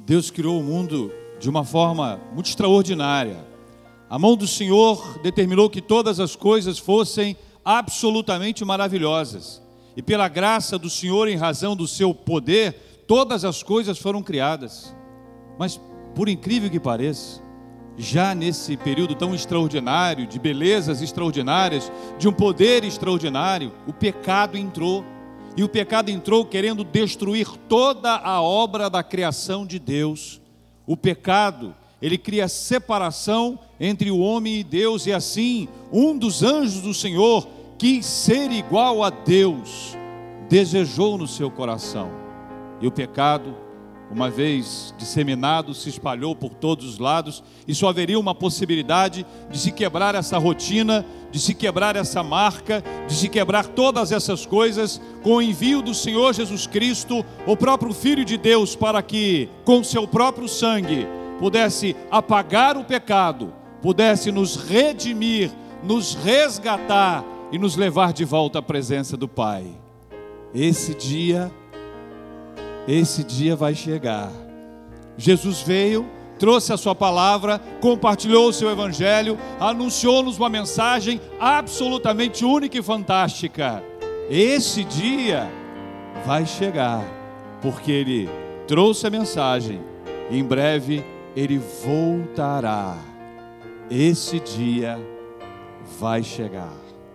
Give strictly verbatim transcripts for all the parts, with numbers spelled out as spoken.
Deus criou o mundo de uma forma muito extraordinária. A mão do Senhor determinou que todas as coisas fossem absolutamente maravilhosas. E pela graça do Senhor, em razão do seu poder, todas as coisas foram criadas. Mas, por incrível que pareça, já nesse período tão extraordinário, de belezas extraordinárias, de um poder extraordinário, o pecado entrou. E o pecado entrou querendo destruir toda a obra da criação de Deus. O pecado, ele cria separação entre o homem e Deus, e assim, um dos anjos do Senhor quis ser igual a Deus, desejou no seu coração. E o pecado, uma vez disseminado, se espalhou por todos os lados, e só haveria uma possibilidade de se quebrar essa rotina, de se quebrar essa marca, de se quebrar todas essas coisas, com o envio do Senhor Jesus Cristo, o próprio Filho de Deus, para que, com seu próprio sangue, pudesse apagar o pecado, pudesse nos redimir, nos resgatar e nos levar de volta à presença do Pai. Esse dia, esse dia vai chegar. Jesus veio, trouxe a sua palavra, compartilhou o seu evangelho, anunciou-nos uma mensagem absolutamente única e fantástica. Esse dia vai chegar, porque Ele trouxe a mensagem, e em breve Ele voltará. Esse dia vai chegar.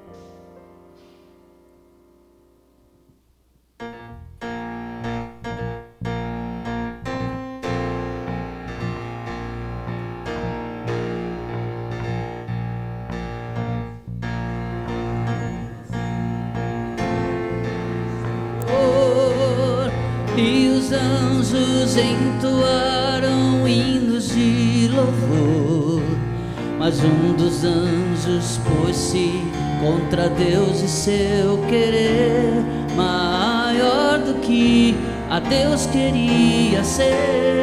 E os anjos entoaram hinos de louvor, mas um dos anjos pôs-se contra Deus e seu querer, maior do que a Deus queria ser.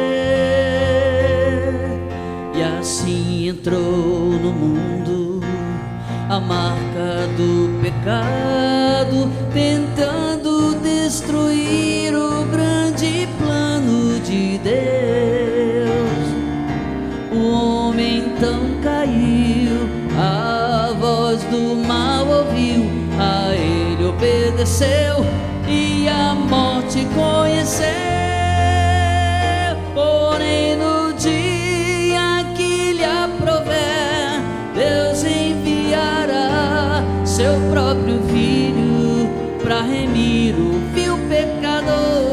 E assim entrou no mundo a marca do pecado, tentando destruir o grande plano de Deus. O homem então caiu, a voz do mal ouviu, a ele obedeceu e a morte conheceu. Porém no dia que lhe aprouver, Deus enviará seu próprio Filho para remir o vil pecador.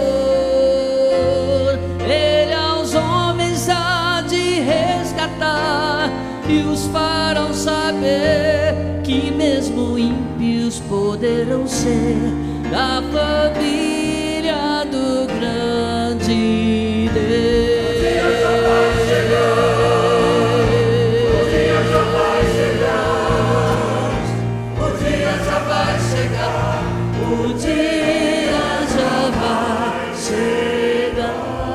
Ele aos homens há de resgatar e os farão saber que mesmo ímpios poderão ser da família do grande Deus. O dia já vai chegar.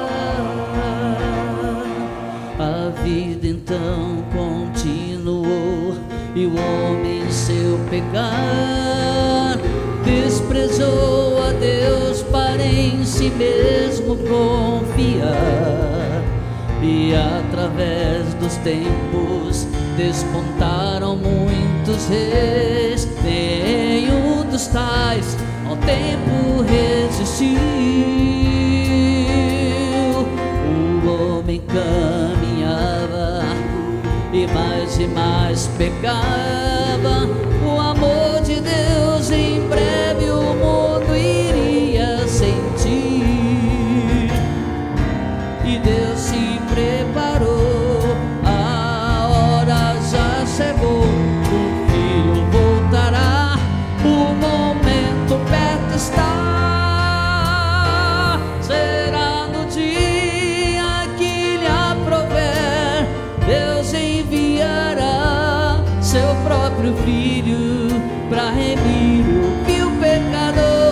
A vida então continuou e o homem seu pecar desprezou a Deus para em si mesmo confiar. E através dos tempos despontaram muitos reis, nenhum dos tais ao tempo resistiu. O homem caminhava e mais e mais pecava. O amor de Deus em breve o mundo iria sentir. E Deus se preparou, a hora já chegou, o Filho voltará, o momento perto está. Será no dia que lhe aprouver, Deus enviará seu próprio Filho para remir o vil pecador.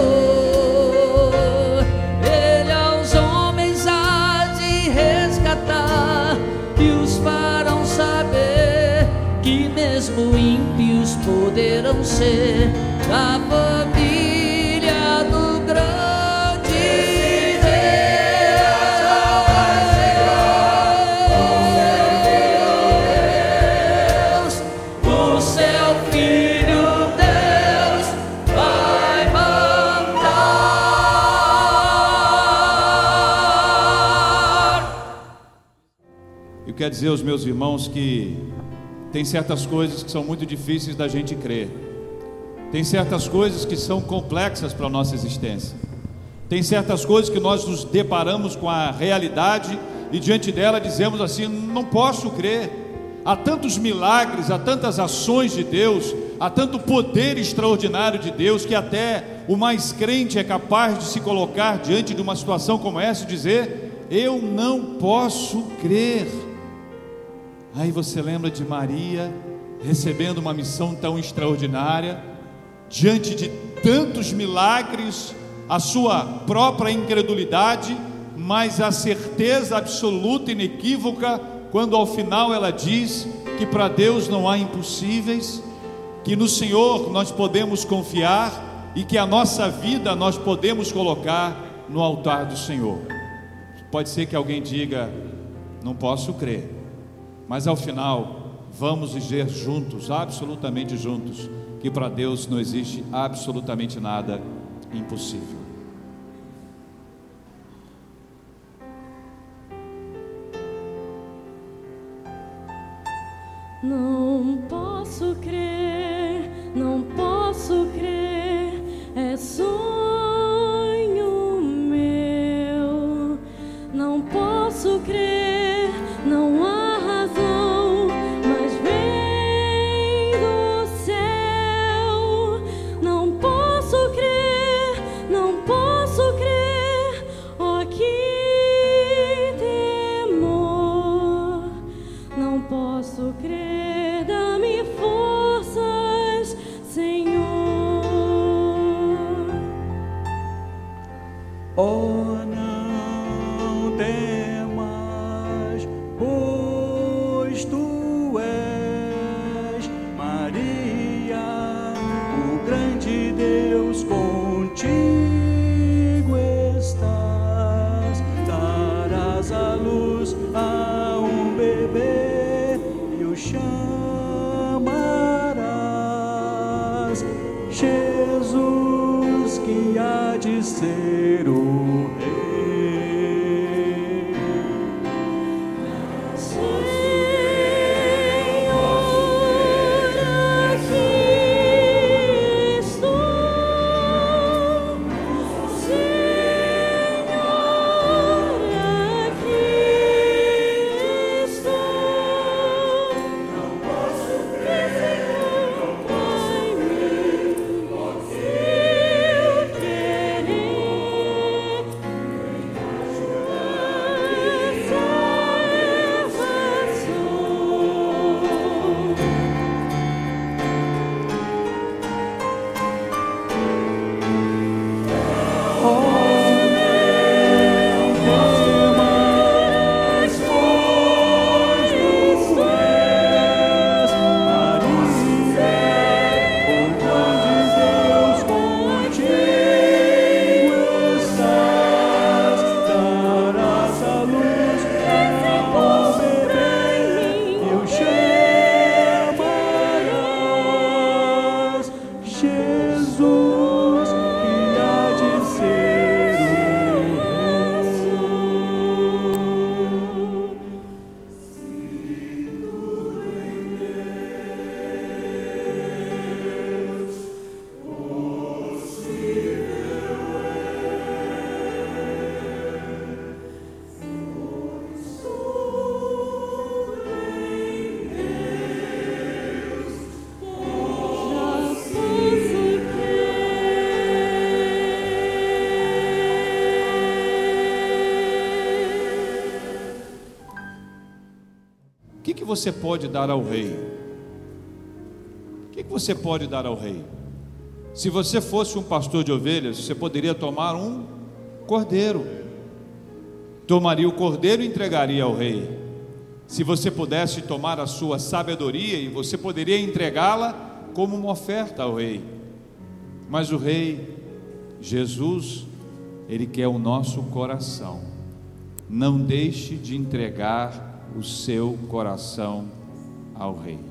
Ele aos homens há de resgatar e os farão saber que mesmo ímpios poderão ser da família do grande Deus. quero dizer aos meus irmãos que tem certas coisas que são muito difíceis da gente crer. Tem certas coisas que são complexas para a nossa existência. Tem certas coisas que nós nos deparamos com a realidade e diante dela dizemos assim: não posso crer. Há tantos milagres, há tantas ações de Deus, há tanto poder extraordinário de Deus, que até o mais crente é capaz de se colocar diante de uma situação como essa e dizer: eu não posso crer. Aí você lembra de Maria recebendo uma missão tão extraordinária, diante de tantos milagres, a sua própria incredulidade, mas a certeza absoluta e inequívoca, quando ao final ela diz que para Deus não há impossíveis, que no Senhor nós podemos confiar e que a nossa vida nós podemos colocar no altar do Senhor. Pode ser que alguém diga: não posso crer, mas ao final vamos dizer juntos, absolutamente juntos, que para Deus não existe absolutamente nada impossível. Não posso crer, não posso crer, é sonho meu. Não posso crer, não há razão, mas vem do céu. Não posso crer, não posso crer, oh que temor. Não posso crer. Oh, não temas, pois tu és Maria, o grande Deus contigo estás. Darás à luz a um bebê e o chamarás Jesus, que há de ser o O que que você pode dar ao rei? O que que você pode dar ao rei? Se você fosse um pastor de ovelhas, você poderia tomar um cordeiro. Tomaria o cordeiro e entregaria ao rei. Se você pudesse tomar a sua sabedoria, e você poderia entregá-la como uma oferta ao rei. Mas o rei, Jesus, ele quer o nosso coração. Não deixe de entregar o seu coração ao rei.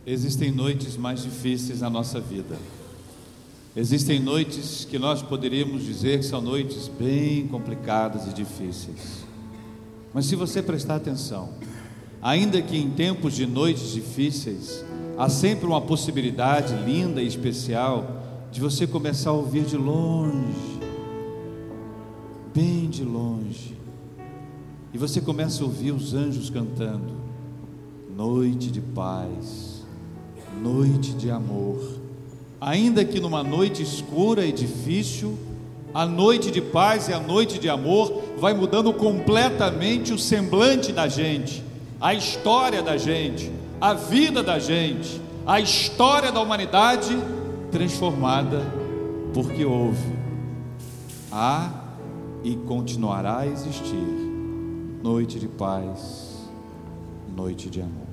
Existem noites mais difíceis na nossa vida. Existem noites que nós poderíamos dizer que são noites bem complicadas e difíceis. Mas se você prestar atenção, ainda que em tempos de noites difíceis, há sempre uma possibilidade linda e especial de você começar a ouvir de longe, bem de longe, e você começa a ouvir os anjos cantando: noite de paz, noite de amor. Ainda que numa noite escura e difícil, a noite de paz e a noite de amor vai mudando completamente o semblante da gente, a história da gente, a vida da gente, a história da humanidade transformada, porque houve, há e continuará a existir noite de paz, noite de amor.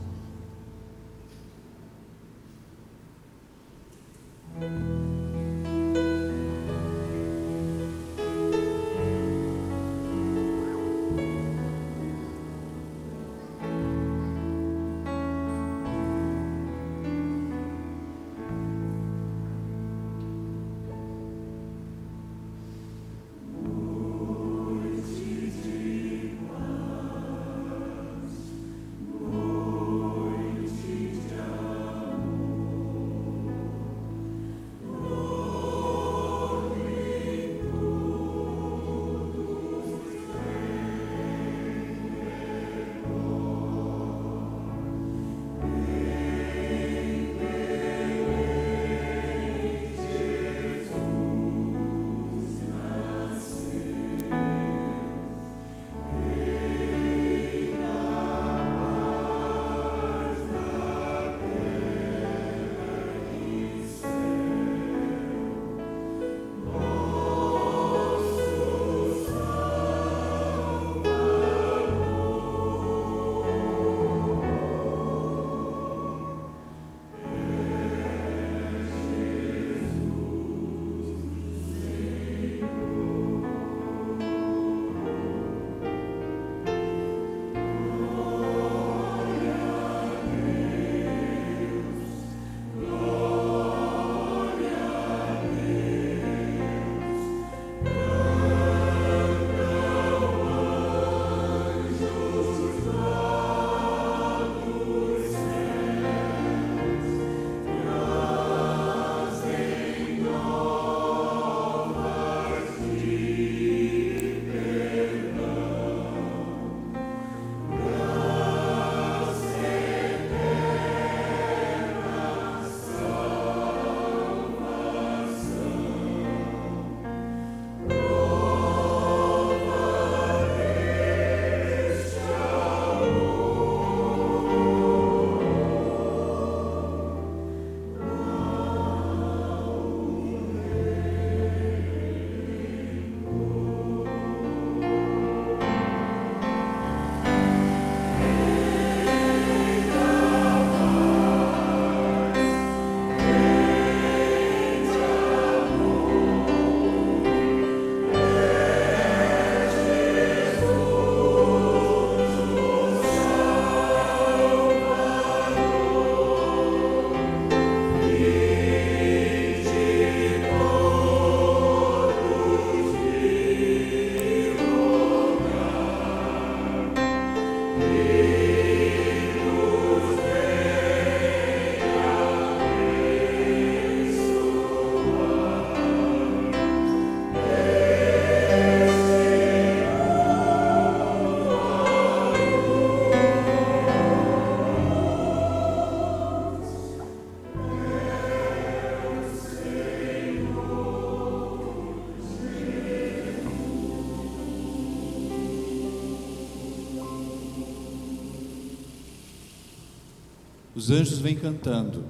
Os anjos vêm cantando,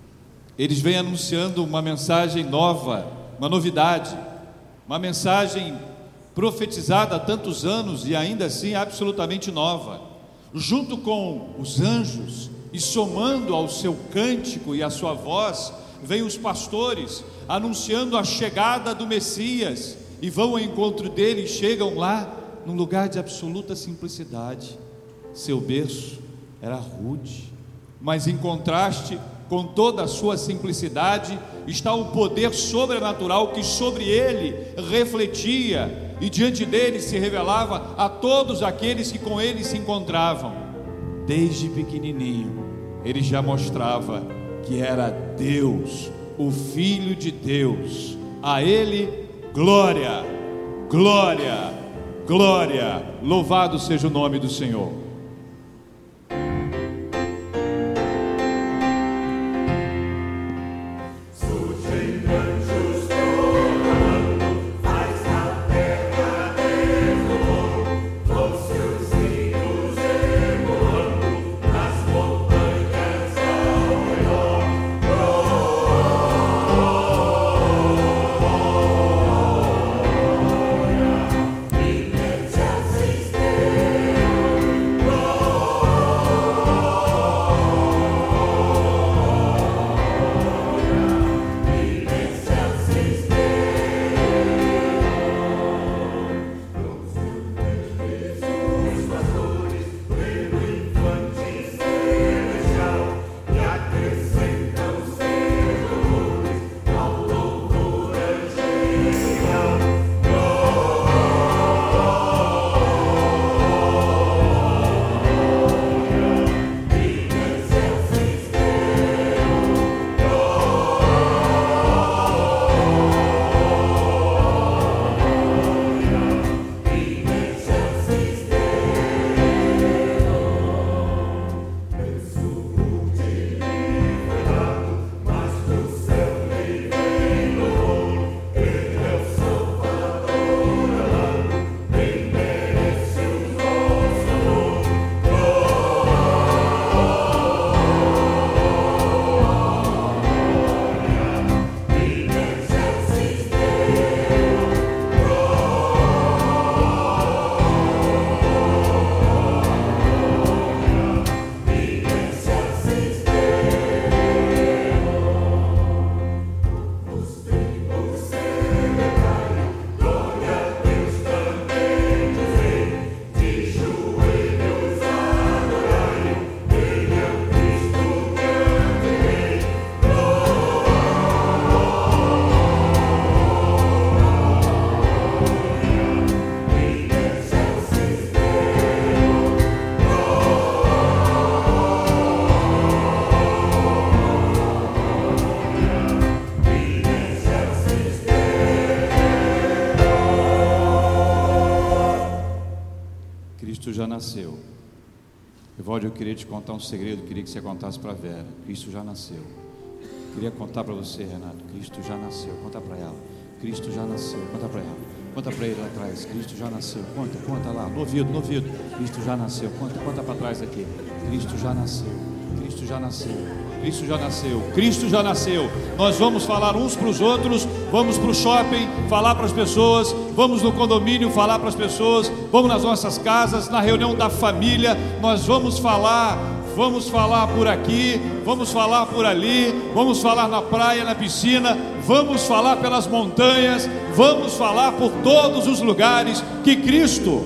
eles vêm anunciando uma mensagem nova, uma novidade, uma mensagem profetizada há tantos anos e ainda assim absolutamente nova. Junto com os anjos e somando ao seu cântico e à sua voz, vêm os pastores anunciando a chegada do Messias, e vão ao encontro dele e chegam lá num lugar de absoluta simplicidade. Seu berço era rude, mas em contraste com toda a sua simplicidade, está o poder sobrenatural que sobre ele refletia e diante dele se revelava a todos aqueles que com ele se encontravam. Desde pequenininho, ele já mostrava que era Deus, o Filho de Deus. A ele glória, glória, glória. Louvado seja o nome do Senhor. Já nasceu. Evaldo, eu queria te contar um segredo, queria que você contasse para a Vera. Cristo já nasceu. Queria contar para você, Renato. Cristo já nasceu. Conta para ela. Cristo já nasceu. Conta para ela. Conta para ele lá atrás. Cristo já nasceu. Conta, conta lá. No ouvido, no ouvido. Cristo já nasceu. Conta, conta para trás aqui. Cristo já nasceu. Cristo já nasceu. Cristo já nasceu, Cristo já nasceu. Nós vamos falar uns para os outros, vamos para o shopping falar para as pessoas, vamos no condomínio falar para as pessoas, vamos nas nossas casas, na reunião da família, nós vamos falar, vamos falar por aqui, vamos falar por ali, vamos falar na praia, na piscina, vamos falar pelas montanhas, vamos falar por todos os lugares que Cristo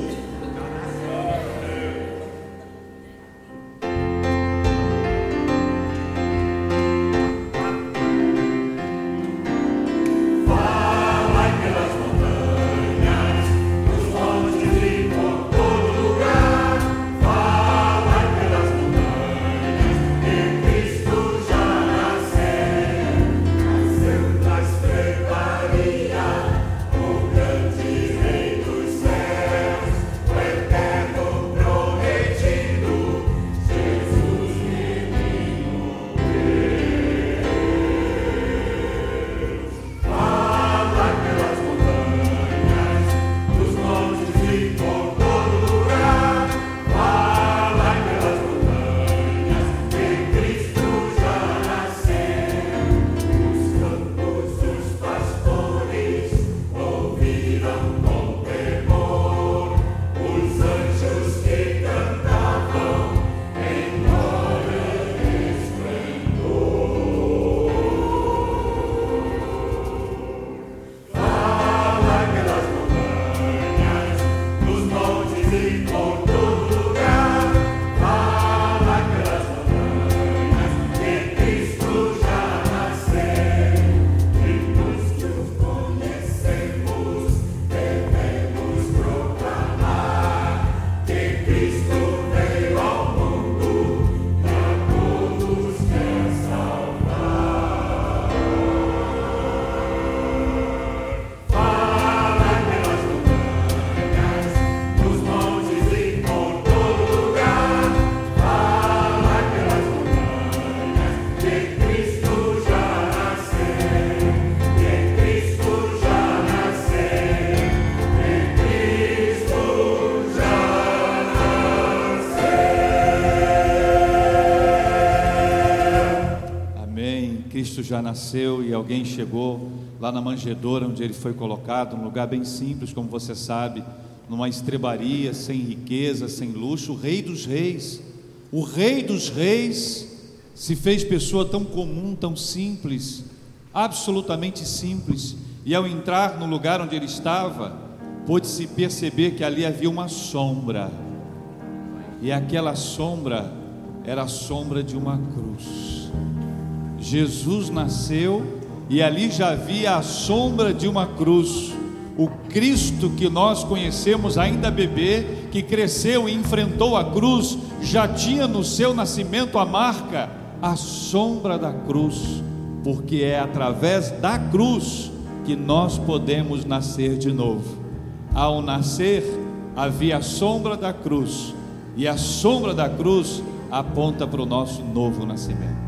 já nasceu e alguém chegou lá na manjedoura onde ele foi colocado, um lugar bem simples, como você sabe, numa estrebaria, sem riqueza, sem luxo, o Rei dos Reis, o Rei dos Reis se fez pessoa tão comum, tão simples, absolutamente simples, e ao entrar no lugar onde ele estava, pôde-se perceber que ali havia uma sombra, e aquela sombra era a sombra de uma cruz. Jesus nasceu e ali já havia a sombra de uma cruz. O Cristo que nós conhecemos ainda bebê, que cresceu e enfrentou a cruz, já tinha no seu nascimento a marca, a sombra da cruz, porque é através da cruz que nós podemos nascer de novo. Ao nascer, havia a sombra da cruz, e a sombra da cruz aponta para o nosso novo nascimento.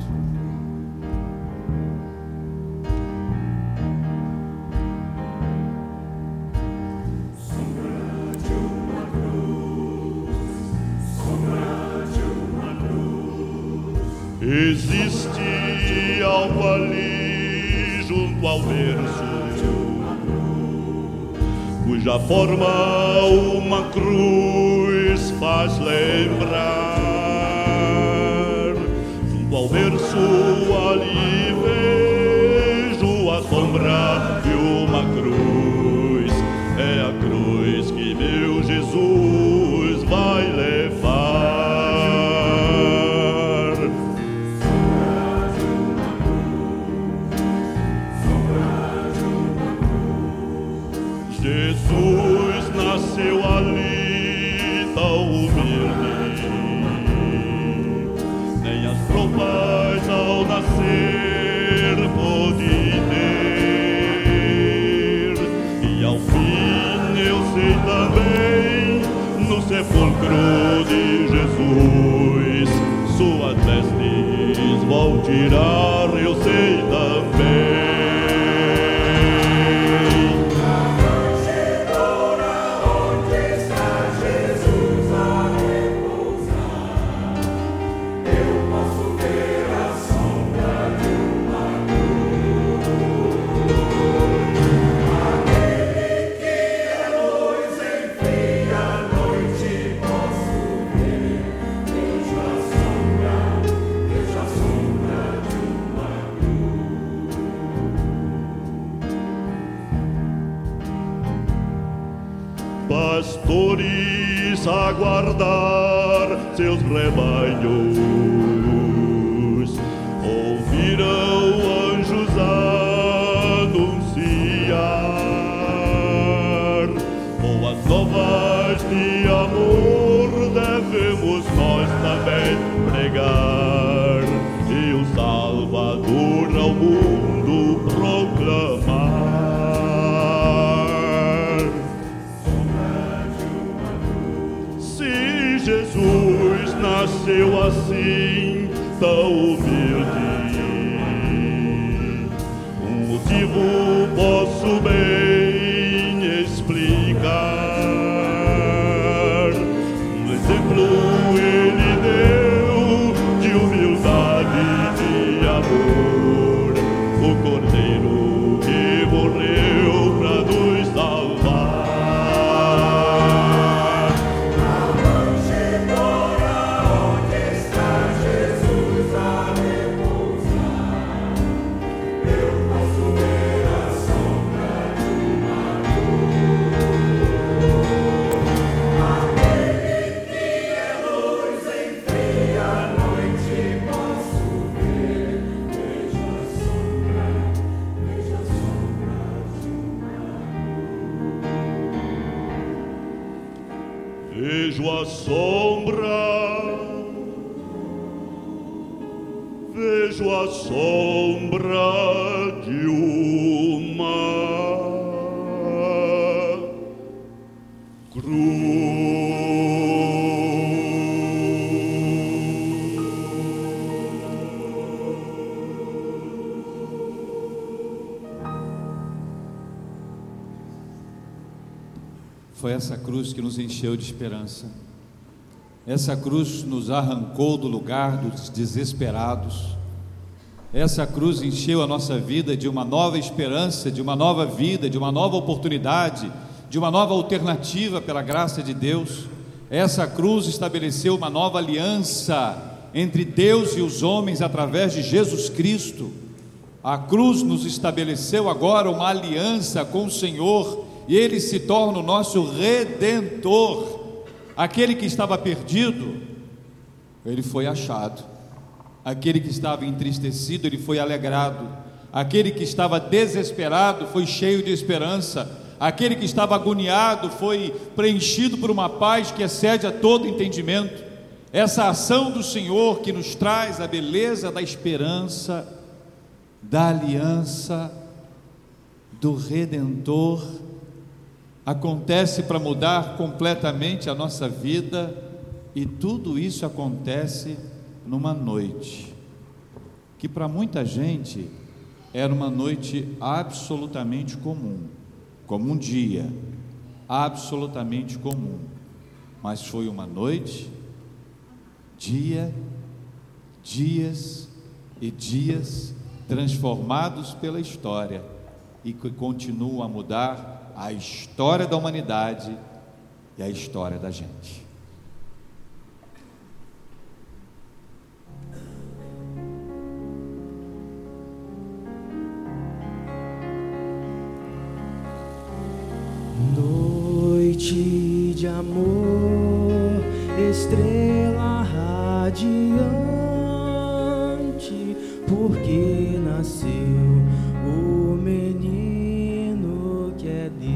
Existe algo ali junto ao berço, cuja forma uma cruz faz lembrar. Junto ao berço ali vejo a sombra de uma cruz. É a cruz que meu Jesus vai levar. Jesus nasceu ali tão humilde, nem as tropas ao nascer pôde ter. E ao fim eu sei também, no sepulcro de Jesus, suas vestes vou tirar, eu sei também. Pastores a guardar seus rebanhos, ouviram anjos anunciar boas novas de amor, devemos nós também pregar e o Salvador ao mundo proclamar. Jesus nasceu assim, tão humilde, um motivo posso bem explicar. Um exemplo ele deu de humildade e de amor, o Cordeiro que morreu para nos salvar. Vejo a sombra, vejo a sombra de uma cruz. Foi essa cruz que nos encheu de esperança. Essa cruz nos arrancou do lugar dos desesperados. Essa cruz encheu a nossa vida de uma nova esperança, de uma nova vida, de uma nova oportunidade, de uma nova alternativa pela graça de Deus. Essa cruz estabeleceu uma nova aliança entre Deus e os homens através de Jesus Cristo. A cruz nos estabeleceu agora uma aliança com o Senhor, e Ele se torna o nosso Redentor. Aquele que estava perdido, ele foi achado. Aquele que estava entristecido, ele foi alegrado. Aquele que estava desesperado foi cheio de esperança. Aquele que estava agoniado foi preenchido por uma paz que excede a todo entendimento. Essa ação do Senhor que nos traz a beleza da esperança, da aliança, do Redentor, acontece para mudar completamente a nossa vida, e tudo isso acontece numa noite, que para muita gente era uma noite absolutamente comum, como um dia, absolutamente comum, mas foi uma noite, dia, dias e dias transformados pela história, e que continuam a mudar a história da humanidade e a história da gente. Noite de amor, estrela radiante, porque nasceu o menino que é Deus,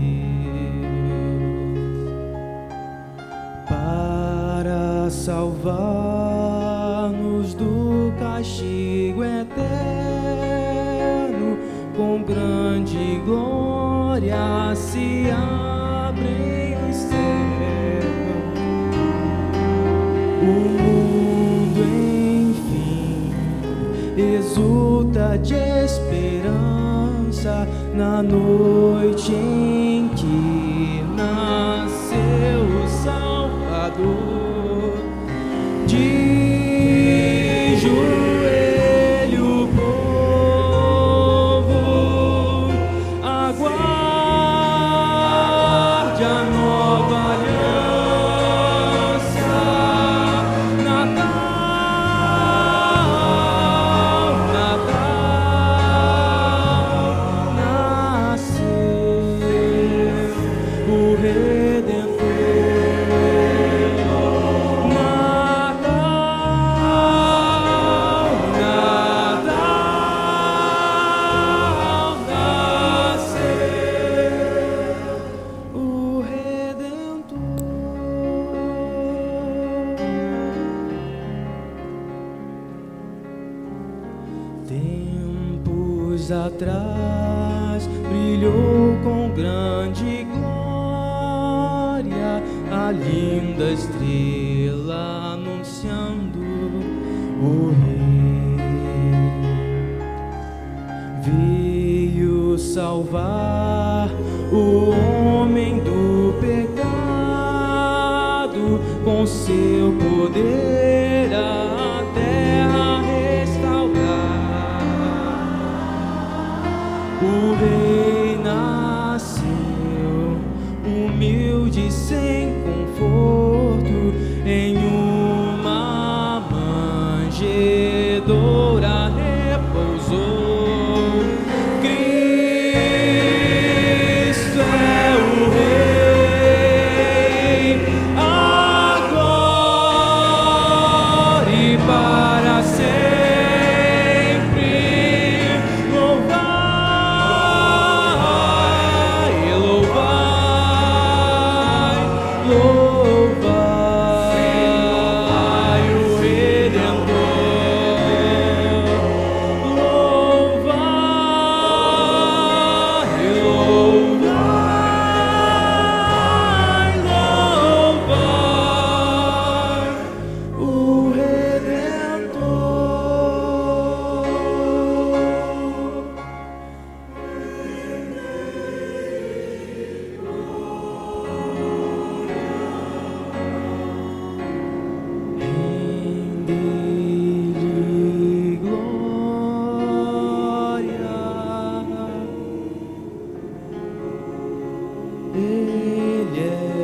para salvar-nos do castigo eterno. Com grande glória se abrem os céus, o mundo enfim exulta de esperança na noite em que nasceu o Salvador. De joelho o povo aguarde a nova aliança. Natal, Natal, nasceu o Redentor. Tempos atrás brilhou com grande glória a linda estrela anunciando o Rei. Veio salvar o homem do pecado, com seu poder a terra restaurar. O Rei nasceu, humilde, sem conforto, em uma manjedoura repousou. Cristo é o Rei, agora e para sempre. Louvai, louvai, louvai. Ele é